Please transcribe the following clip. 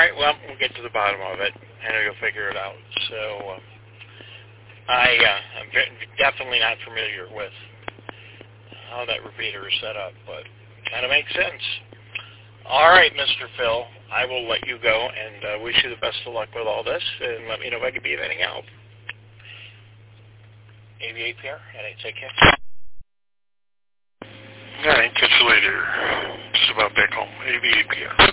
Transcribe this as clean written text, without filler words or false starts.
right, well, we'll get to the bottom of it. I know you'll figure it out. So I'm definitely not familiar with how that repeater is set up, but it kind of makes sense. All right, Mr. Phil, I will let you go and wish you the best of luck with all this, and let me know if I can be of any help. AV8PR, and take care. All right, catch you later. Just about back home. AV8PR.